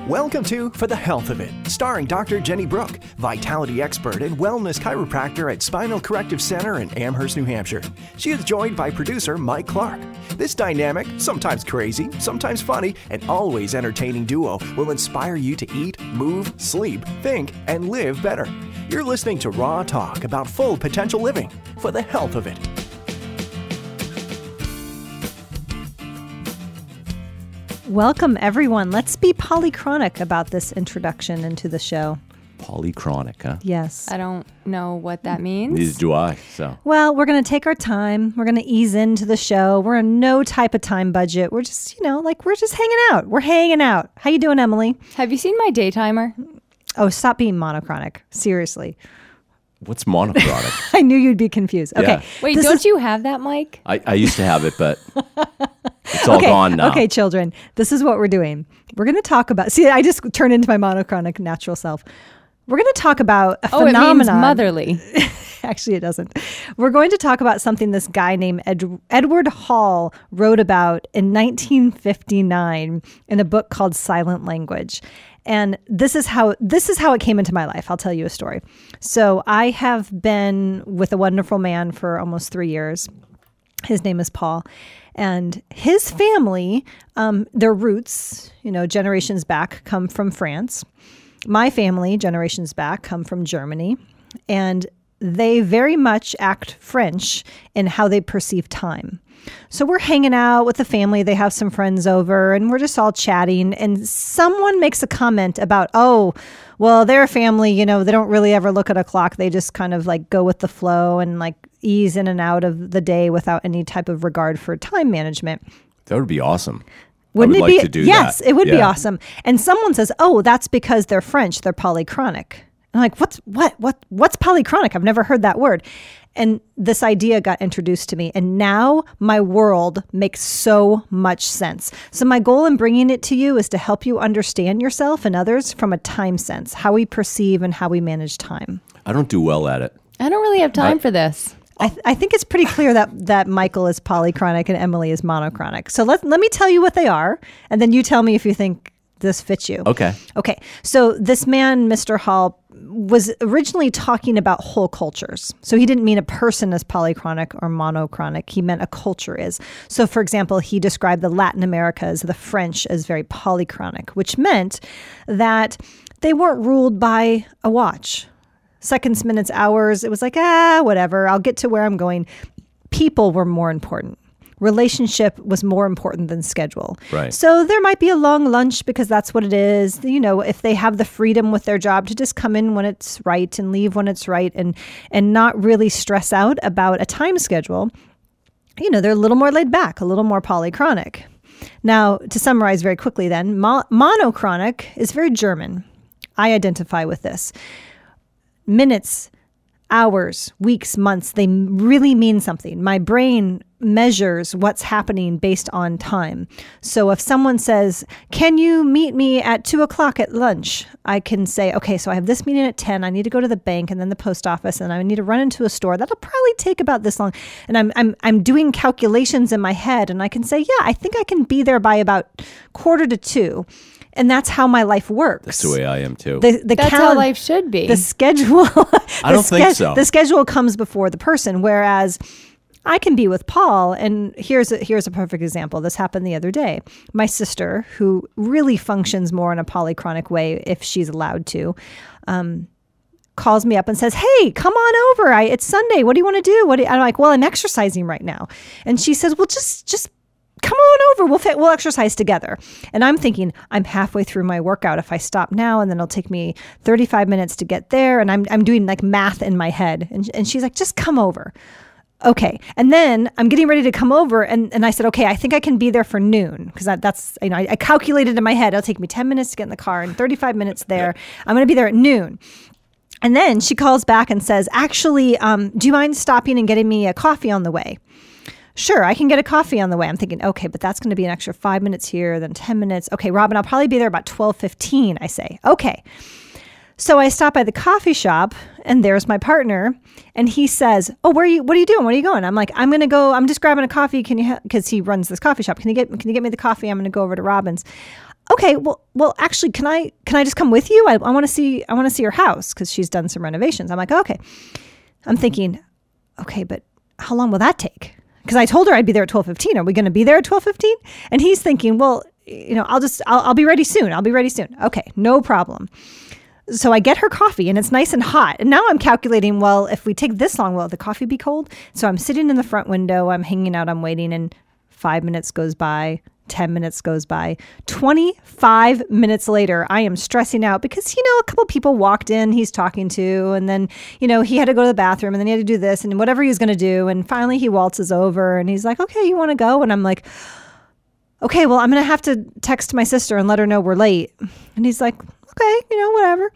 Welcome to For the Health of It, starring Dr. Jenny Brook, vitality expert and wellness chiropractor at Spinal Corrective Center in Amherst, New Hampshire. She is joined by producer Mike Clark. This dynamic, sometimes crazy, sometimes funny, and always entertaining duo will inspire you to eat, move, sleep, think, and live better. You're listening to Raw Talk about full potential living. For the health of it. Welcome, everyone. Let's be polychronic about this introduction into the show. Polychronic, huh? Yes. I don't know what that means. Neither do I. So, Well, we're going to take our time. We're going to ease into the show. We're on no type of time budget. We're just, we're just hanging out. We're hanging out. How you doing, Emily? Have you seen my day timer? Oh, stop being monochronic. Seriously. what's monochronic? I knew you'd be confused. Okay. Yeah. Wait, don't you have that, Mike? I used to have it, but it's all gone now. Okay, children. This is what we're doing. We're going to talk about... See, I just turned into my monochronic natural self. We're going to talk about a phenomenon. It means motherly. Actually, it doesn't. We're going to talk about something this guy named Edward Hall wrote about in 1959 in a book called Silent Language. And this is how it came into my life. I'll tell you a story. So I have been with a wonderful man for almost 3 years. His name is Paul. And his family, their roots, generations back, come from France. My family, generations back, come from Germany. And they very much act French in how they perceive time. So we're hanging out with the family. They have some friends over and we're just all chatting. And someone makes a comment about, oh, well, their family, they don't really ever look at a clock. They just kind of like go with the flow and like ease in and out of the day without any type of regard for time management. That would be awesome. Wouldn't I would it like be? to do Yes, that. It would be awesome. And someone says, oh, that's because they're French. They're polychronic. I'm like, what's polychronic? I've never heard that word. And this idea got introduced to me. And now my world makes so much sense. So my goal in bringing it to you is to help you understand yourself and others from a time sense, how we perceive and how we manage time. I don't do well at it. I don't really have time for this. I think it's pretty clear that Michael is polychronic and Emily is monochronic. So let me tell you what they are. And then you tell me if you think this fits you. Okay. So this man, Mr. Hall, was originally talking about whole cultures. So he didn't mean a person as polychronic or monochronic. He meant a culture is. So for example, he described the Latin Americas, the French, as very polychronic, which meant that they weren't ruled by a watch. Seconds, minutes, hours. It was like, whatever. I'll get to where I'm going. People were more important. Relationship was more important than schedule. Right. So there might be a long lunch because that's what it is. If they have the freedom with their job to just come in when it's right and leave when it's right and not really stress out about a time schedule, they're a little more laid back, a little more polychronic. Now, to summarize very quickly then, monochronic is very German. I identify with this. Minutes, hours, weeks, months, they really mean something. My brain measures what's happening based on time. So if someone says, can you meet me at 2:00 at lunch? I can say, okay, so I have this meeting at 10. I need to go to the bank and then the post office and I need to run into a store. That'll probably take about this long. And I'm doing calculations in my head and I can say, yeah, I think I can be there by about 1:45. And that's how my life works. That's the way I am too. That's how life should be. The schedule. I don't think so. The schedule comes before the person, whereas I can be with Paul. And here's a perfect example. This happened the other day. My sister, who really functions more in a polychronic way if she's allowed to, calls me up and says, hey, come on over. It's Sunday. What do you want to do? I'm like, well, I'm exercising right now. And she says, well, just come on over. We'll exercise together. And I'm thinking, I'm halfway through my workout. If I stop now, and then it'll take me 35 minutes to get there. And I'm doing like math in my head. And she's like, just come over. Okay. And then I'm getting ready to come over. And I said, okay, I think I can be there for noon. Because that's, I calculated in my head, it'll take me 10 minutes to get in the car and 35 minutes there. I'm going to be there at noon. And then she calls back and says, actually, do you mind stopping and getting me a coffee on the way? Sure, I can get a coffee on the way. I'm thinking, okay, but that's going to be an extra 5 minutes here, then 10 minutes. Okay, Robin, I'll probably be there about 12:15, I say. Okay. So I stop by the coffee shop and there's my partner and he says, oh, what are you doing? Where are you going? I'm like, I'm just grabbing a coffee. Can you, because he runs this coffee shop. Can you get me the coffee? I'm going to go over to Robin's. okay, well, actually, can I just come with you? I want to see your house because she's done some renovations. I'm like, okay. I'm thinking, okay, but how long will that take? Because I told her I'd be there at 12:15. Are we going to be there at 12:15? And he's thinking, well, I'll be ready soon. I'll be ready soon. Okay, no problem. So I get her coffee and it's nice and hot. And now I'm calculating, well, if we take this long, will the coffee be cold? So I'm sitting in the front window, I'm hanging out, I'm waiting, and 5 minutes goes by, 10 minutes goes by. 25 minutes later, I am stressing out because, a couple people walked in he's talking to, and then, he had to go to the bathroom, and then he had to do this and whatever he was going to do. And finally he waltzes over and he's like, okay, you want to go? And I'm like, okay, well, I'm going to have to text my sister and let her know we're late. And he's like, okay, whatever.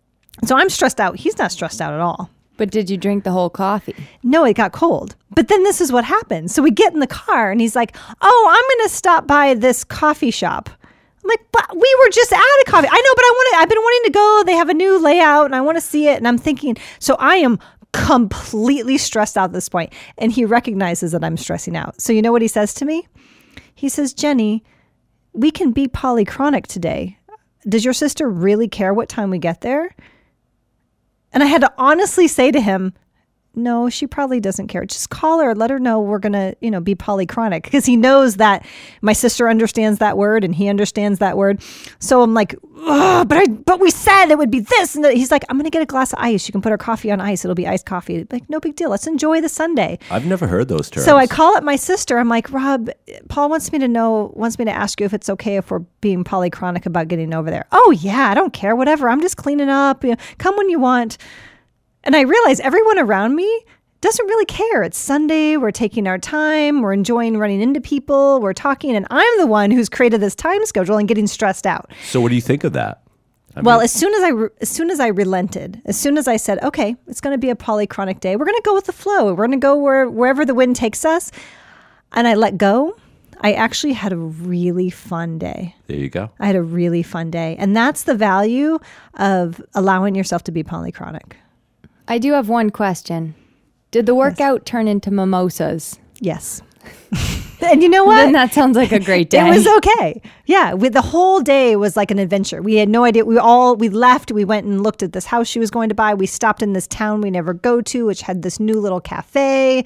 So I'm stressed out. He's not stressed out at all. But did you drink the whole coffee? No, it got cold. But then this is what happened. So we get in the car and he's like, oh, I'm going to stop by this coffee shop. I'm like, but we were just at a coffee. I know, but I've been wanting to go. They have a new layout and I want to see it. And I'm thinking, so I am completely stressed out at this point. And he recognizes that I'm stressing out. So you know what he says to me? He says, Jenny, we can be polychronic today. Does your sister really care what time we get there? And I had to honestly say to him, no, she probably doesn't care. Just call her, let her know we're going to, be polychronic, because he knows that my sister understands that word and he understands that word. So I'm like, but we said it would be this. And he's like, I'm going to get a glass of ice. You can put our coffee on ice. It'll be iced coffee. Like, no big deal. Let's enjoy the Sunday. I've never heard those terms. So I call up my sister. I'm like, Rob, Paul wants me to ask you if it's okay if we're being polychronic about getting over there. Oh yeah, I don't care. Whatever. I'm just cleaning up. Come when you want. And I realize everyone around me doesn't really care. It's Sunday. We're taking our time. We're enjoying running into people. We're talking. And I'm the one who's created this time schedule and getting stressed out. So what do you think of that? As soon as I relented, as soon as I said, okay, it's going to be a polychronic day. We're going to go with the flow. We're going to go wherever the wind takes us. And I let go. I actually had a really fun day. There you go. I had a really fun day. And that's the value of allowing yourself to be polychronic. I do have one question. Did the workout turn into mimosas? Yes. And you know what? Then that sounds like a great day. It was okay. Yeah. The whole day was like an adventure. We had no idea. We left. We went and looked at this house she was going to buy. We stopped in this town we never go to, which had this new little cafe.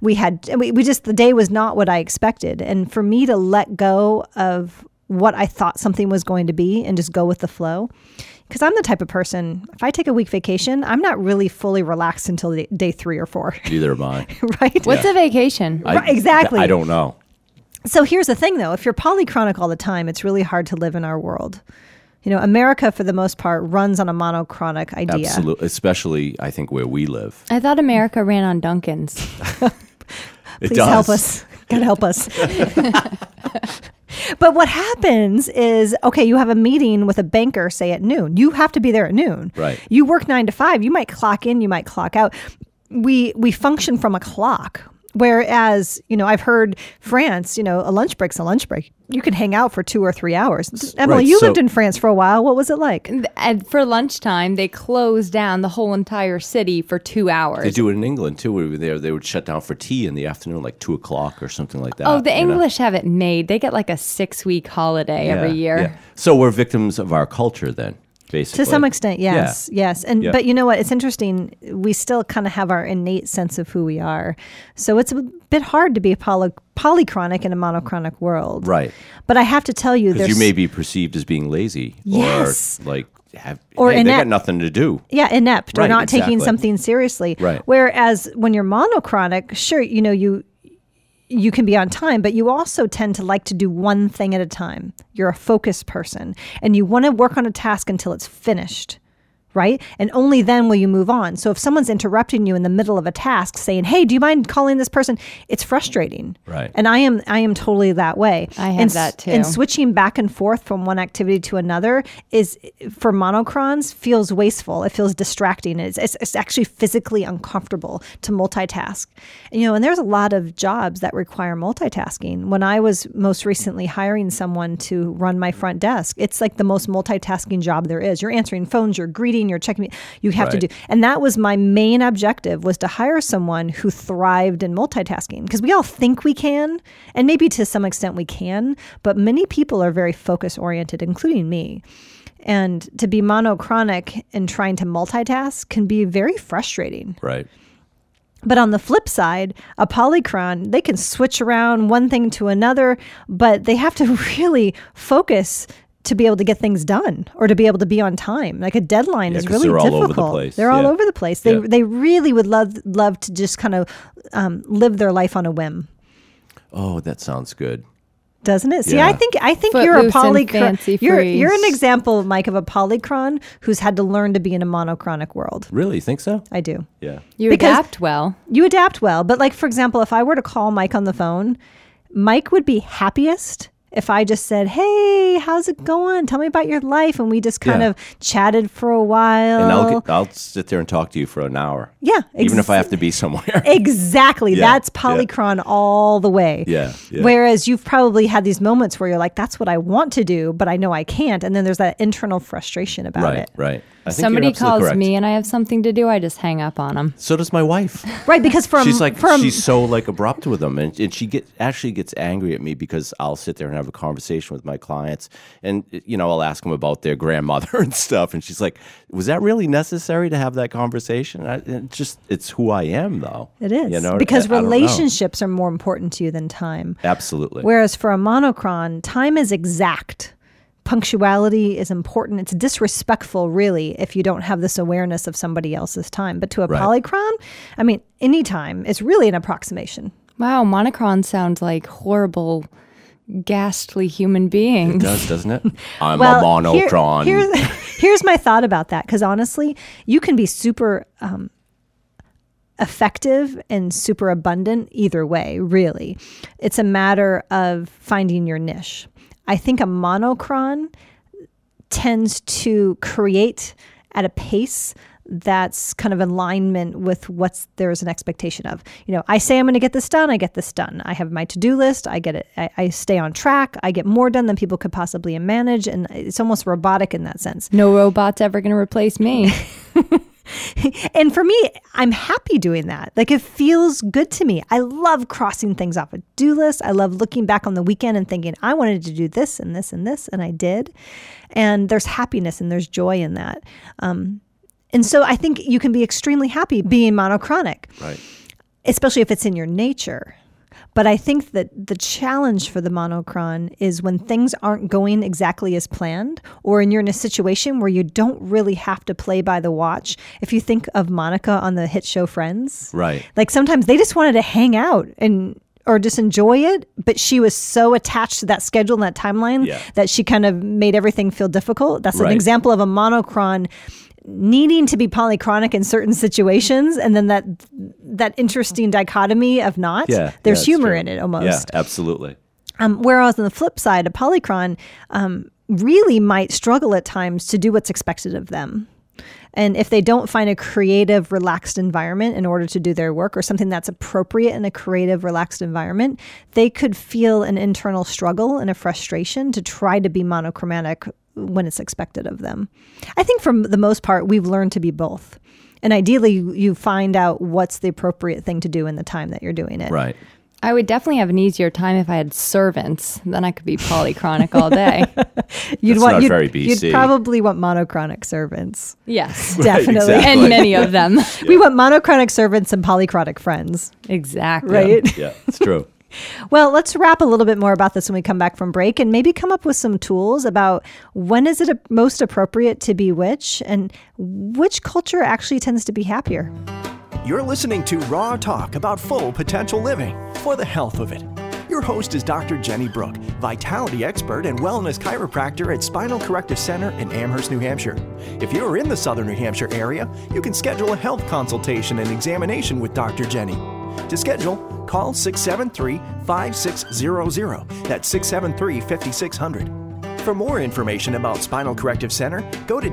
The day was not what I expected. And for me to let go of what I thought something was going to be and just go with the flow. Because I'm the type of person, if I take a week vacation, I'm not really fully relaxed until day 3 or 4. Neither am I. Right? What's a vacation? Right, exactly. I don't know. So here's the thing, though. If you're polychronic all the time, it's really hard to live in our world. America, for the most part, runs on a monochronic idea. Absolutely. Especially, I think, where we live. I thought America ran on Dunkin's. Please help us. God help us. But what happens is, okay, you have a meeting with a banker, say at noon. You have to be there at noon. Right. You work 9 to 5. You might clock in, you might clock out. We function from a clock. Whereas, I've heard France, a lunch break's a lunch break. You can hang out for 2 or 3 hours. Emily, you lived in France for a while. What was it like? And for lunchtime, they closed down the whole entire city for 2 hours. They do it in England, too. We were there. They would shut down for tea in the afternoon, like 2 o'clock or something like that. Oh, the English have it made. They get like a 6-week holiday every year. Yeah. So we're victims of our culture then. Basically. To some extent, yes, Yeah. yes. But you know what? It's interesting. We still kind of have our innate sense of who we are. So it's a bit hard to be a polychronic in a monochronic world. Right. But I have to tell you, because you may be perceived as being lazy. Yes. Or they got nothing to do. Yeah, inept or Right, not exactly. taking something seriously. Right. Whereas when you're monochronic, sure, you can be on time, but you also tend to like to do one thing at a time. You're a focused person and you want to work on a task until it's finished, right? And only then will you move on. So if someone's interrupting you in the middle of a task saying, hey, do you mind calling this person? It's frustrating. Right. And I am totally that way. I have that too. And switching back and forth from one activity to another is, for monochrons, feels wasteful. It feels distracting. It's actually physically uncomfortable to multitask. And there's a lot of jobs that require multitasking. When I was most recently hiring someone to run my front desk, it's like the most multitasking job there is. You're answering phones, you're greeting eating, you're checking, you have to Right. do. And that was my main objective, was to hire someone who thrived in multitasking, because we all think we can, and maybe to some extent we can, but many people are very focus oriented, including me. And to be monochronic and trying to multitask can be very frustrating. Right. But on the flip side, a polychron, they can switch around one thing to another, but they have to really focus to be able to get things done or to be able to be on time. Like a deadline is 'cause really they're all difficult. over the place. They're all Yeah. over the place. They really would love to just kind of live their life on a whim. Oh, that sounds good. Doesn't it? See, Yeah. I think you're a Footloose and polychron. fancy You're freeze. an example, Mike, of a polychron who's had to learn to be in a monochronic world. Really? You think so? I do. Yeah. You Because- adapt well. You adapt well. But like, for example, if I were to call Mike on the phone, Mike would be happiest if I just said, "Hey, how's it going? Tell me about your life." And we just kind Yeah. of chatted for a while. And I'll sit there and talk to you for an hour. Yeah, Even if I have to be somewhere. Exactly. Yeah, That's yeah. polychron all the way. Yeah, yeah. Whereas you've probably had these moments where you're like, that's what I want to do, but I know I can't. And then there's that internal frustration about Right, it. right. I think Somebody you're absolutely calls correct. me and I have something to do, I just hang up on them. So does my wife. Right. Because She's so like abrupt with them, and she actually gets angry at me because I'll sit there and have a conversation with my clients, and I'll ask them about their grandmother and stuff, and she's like, "Was that really necessary to have that conversation?" It's who I am, though. it is. You know, because I don't know. relationships are more important to you than time. Absolutely. Whereas for a monocron, time is exact. Punctuality is important. It's disrespectful, really, if you don't have this awareness of somebody else's time. But to a Right. polychron, I mean, any time is really an approximation. Wow, monochrons sound like horrible, ghastly human It beings. does, doesn't it? I'm a Well, monocron. Here's my thought about that, because honestly, you can be super effective and super abundant either way, really. It's a matter of finding your niche. I think a monocron tends to create at a pace that's kind of in alignment with there's an expectation of. I say I'm going to get this done, I get this done. I have my to-do list, I get it. I stay on track, I get more done than people could possibly manage, and it's almost robotic in that sense. No robot's ever going to replace me. And for me, I'm happy doing that. Like, it feels good to me. I love crossing things off a do list. I love looking back on the weekend and thinking, I wanted to do this and this and this, and I did. And there's happiness and there's joy in that. And so I think you can be extremely happy being monochronic, Right. especially if it's in your nature. But I think that the challenge for the monocron is when things aren't going exactly as planned, or you're in a situation where you don't really have to play by the watch. If you think of Monica on the hit show Friends, Right. like sometimes they just wanted to hang out or just enjoy it, but she was so attached to that schedule and that timeline that she kind of made everything feel difficult. That's an Right. example of a monocron needing to be polychronic in certain situations, and then that interesting dichotomy of not. Yeah. There's it's humor true. in it almost. Yeah, absolutely. Whereas on the flip side, a polychron really might struggle at times to do what's expected of them. And if they don't find a creative, relaxed environment in order to do their work, or something that's appropriate in a creative, relaxed environment, they could feel an internal struggle and a frustration to try to be monochromatic when it's expected of them. I think for the most part, we've learned to be both. And ideally, you find out what's the appropriate thing to do in the time that you're doing it. Right. I would definitely have an easier time if I had servants. Then I could be polychronic all day. That's not very BC. You'd probably want monochronic servants. Yes. Definitely. exactly. And many of them. We want monochronic servants and polychronic friends, Exactly. right? Yeah, it's true. Well, let's wrap a little bit more about this when we come back from break, and maybe come up with some tools about when is it most appropriate to be which, and which culture actually tends to be happier. You're listening to Raw Talk about full potential living for the health of it. Your host is Dr. Jenny Brook, vitality expert and wellness chiropractor at Spinal Corrective Center in Amherst, New Hampshire. If you're in the southern New Hampshire area, you can schedule a health consultation and examination with Dr. Jenny. To schedule, call 673-5600. That's 673-5600. For more information about Spinal Corrective Center, go to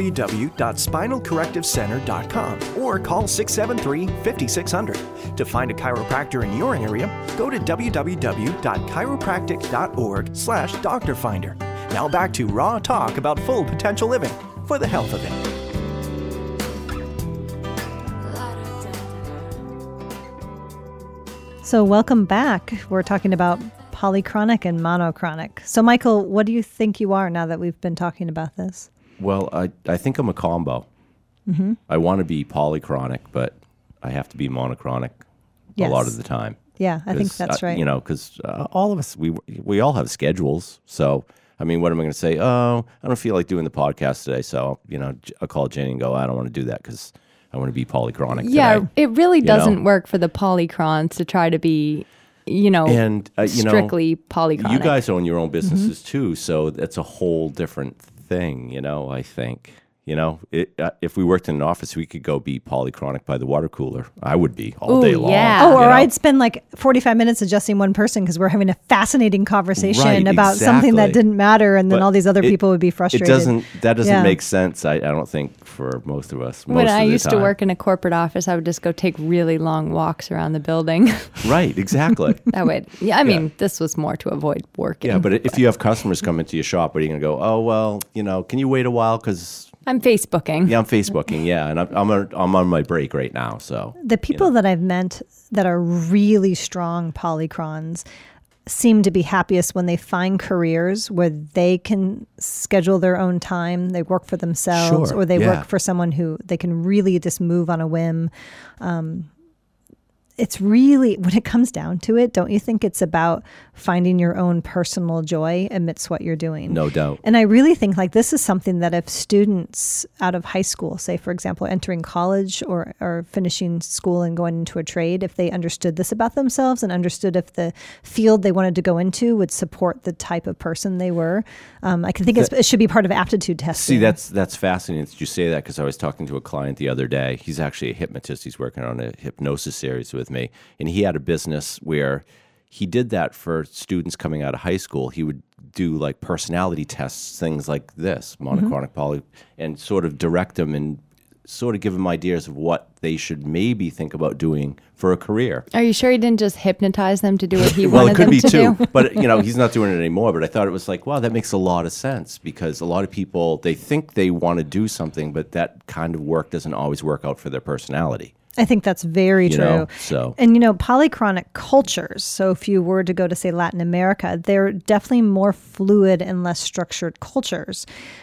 www.spinalcorrectivecenter.com or call 673-5600. To find a chiropractor in your area, go to www.chiropractic.org/doctorfinder. Now back to Raw Talk about full potential living for the health of it. So welcome back. We're talking about polychronic and monochronic. So Michael, what do you think you are now that we've been talking about this? Well, I think I'm a combo. Mm-hmm. I want to be polychronic, but I have to be monochronic a lot of the time. Yeah, I think that's right. Because all of us, we all have schedules. So, I mean, what am I going to say? Oh, I don't feel like doing the podcast today. So, I'll call Jenny and go, I don't want to do that because I want to be polychronic Yeah, today. it really doesn't work for the polychrons to try to be, strictly polychronic. You guys own your own businesses Mm-hmm. too. So that's a whole different thing, I think. If we worked in an office, we could go be polychronic by the water cooler. I would be all day long. yeah. Or I'd spend like 45 minutes adjusting one person because we're having a fascinating conversation about something that didn't matter, and then all these other people would be frustrated. That doesn't make sense, I don't think, for most of us. When I used to work in a corporate office, I would just go take really long walks around the building. Right, exactly. This was more to avoid working. Yeah, but if you have customers come into your shop, are you going to go, oh, well, can you wait a while because... I'm Facebooking. Yeah, I'm Facebooking. Yeah, and I'm on my break right now. So the people that I've met that are really strong polychrons seem to be happiest when they find careers where they can schedule their own time. They work for themselves, or they work for someone who they can really just move on a whim. It's really, when it comes down to it, don't you think it's about finding your own personal joy amidst what you're doing? No doubt. And I really think this is something that if students out of high school, say, for example, entering college or finishing school and going into a trade, if they understood this about themselves and understood if the field they wanted to go into would support the type of person they were, I can think it should be part of aptitude testing. See, that's fascinating that you say that, because I was talking to a client the other day. He's actually a hypnotist. He's working on a hypnosis series with me. And he had a business where he did that for students coming out of high school. He would do like personality tests, things like this, monochronic poly, and sort of direct them and sort of give them ideas of what they should maybe think about doing for a career. Are you sure he didn't just hypnotize them to do what he Well, wanted it could them be to too, do? but he's not doing it anymore. But I thought it was like, wow, that makes a lot of sense, because a lot of people, they think they want to do something, but that kind of work doesn't always work out for their personality. I think that's very true. And, polychronic cultures, so if you were to go to, say, Latin America, they're definitely more fluid and less structured cultures.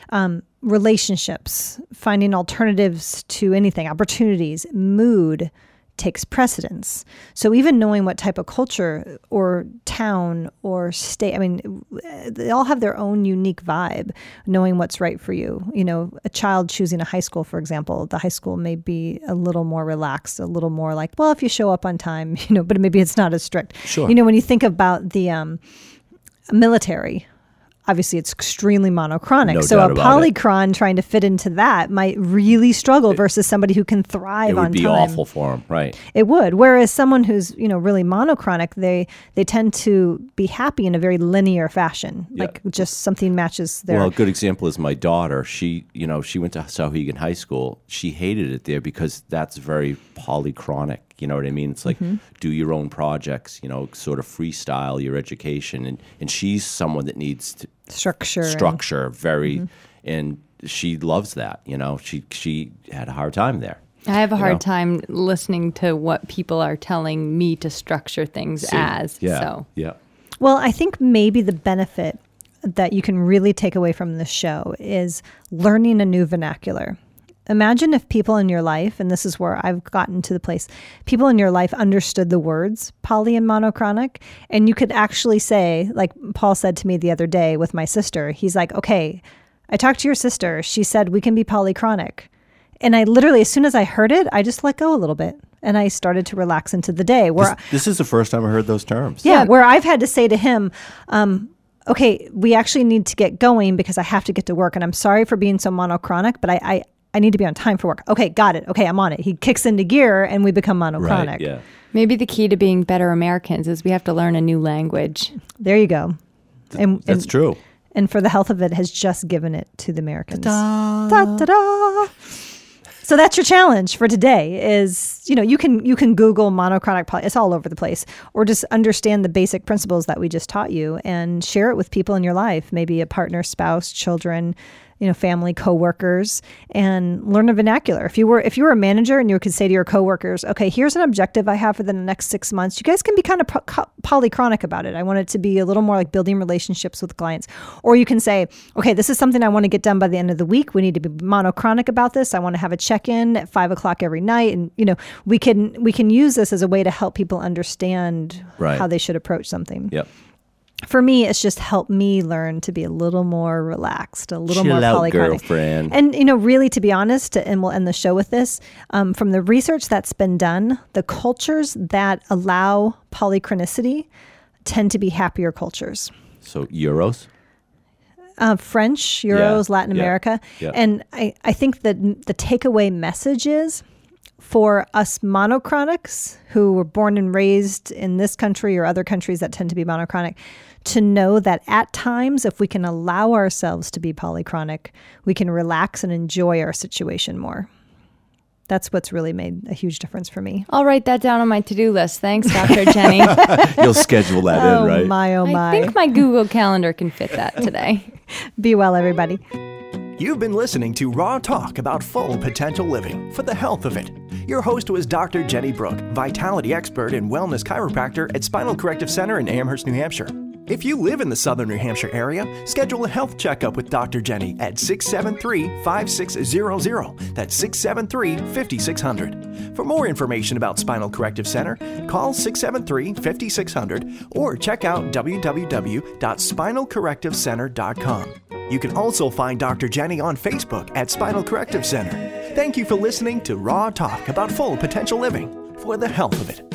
Relationships, finding alternatives to anything, opportunities, mood takes precedence. So even knowing what type of culture or town or state, they all have their own unique vibe, knowing what's right for you. A child choosing a high school, for example, the high school may be a little more relaxed, a little more like, well, if you show up on time, but maybe it's not as strict. Sure. When you think about the military, obviously it's extremely monochronic. So a polychron trying to fit into that might really struggle versus somebody who can thrive on time. It would be awful for them, right? It would. Whereas someone who's, really monochronic, they tend to be happy in a very linear fashion. Yeah. Like just something matches their... Well, a good example is my daughter. She, she went to Sauhegan High School. She hated it there because that's very polychronic. You know what I mean? It's like do your own projects, sort of freestyle your education. And she's someone that needs to structure very, and she loves that. She had a hard time there. I have a hard time listening to what people are telling me to structure things as. Yeah. So. Yeah. Well, I think maybe the benefit that you can really take away from this show is learning a new vernacular. Imagine if people in your life, and this is where I've gotten to the place, people in your life understood the words poly and monochronic, and you could actually say, like Paul said to me the other day with my sister, he's like, okay, I talked to your sister. She said we can be polychronic. And I literally, as soon as I heard it, I just let go a little bit. And I started to relax into the day. Where this is the first time I heard those terms. Yeah, where I've had to say to him, okay, we actually need to get going because I have to get to work. And I'm sorry for being so monochronic, but I need to be on time for work. Okay, got it. Okay, I'm on it. He kicks into gear and we become monochronic. Right, yeah. Maybe the key to being better Americans is we have to learn a new language. There you go. That's true. And for the health of it has just given it to the Americans. Ta-da. Ta-da. So that's your challenge for today is, you can Google monochronic poly. It's all over the place. Or just understand the basic principles that we just taught you and share it with people in your life, maybe a partner, spouse, children, family, coworkers, and learn a vernacular. If you were a manager and you could say to your coworkers, okay, here's an objective I have for the next 6 months. You guys can be kind of polychronic about it. I want it to be a little more like building relationships with clients. Or you can say, okay, this is something I want to get done by the end of the week. We need to be monochronic about this. I want to have a check-in at 5:00 every night. And, we can use this as a way to help people understand how they should approach something. Yep. For me, it's just helped me learn to be a little more relaxed, a little more polychronic. Girlfriend. And, really, to be honest, and we'll end the show with this, from the research that's been done, the cultures that allow polychronicity tend to be happier cultures. So Euros? French, Euros, Latin America. Yeah. And I think that the takeaway message is, for us monochronics who were born and raised in this country or other countries that tend to be monochronic, to know that at times, if we can allow ourselves to be polychronic, we can relax and enjoy our situation more. That's what's really made a huge difference for me. I'll write that down on my to-do list. Thanks, Dr. Jenny. You'll schedule that in, right? Oh my. I think my Google Calendar can fit that today. Be well, everybody. You've been listening to Raw Talk about full potential living for the health of it. Your host was Dr. Jenny Brook, vitality expert and wellness chiropractor at Spinal Corrective Center in Amherst, New Hampshire. If you live in the southern New Hampshire area, schedule a health checkup with Dr. Jenny at 673-5600. That's 673-5600. For more information about Spinal Corrective Center, call 673-5600 or check out www.spinalcorrectivecenter.com. You can also find Dr. Jenny on Facebook at Spinal Corrective Center. Thank you for listening to Raw Talk about full potential living for the health of it.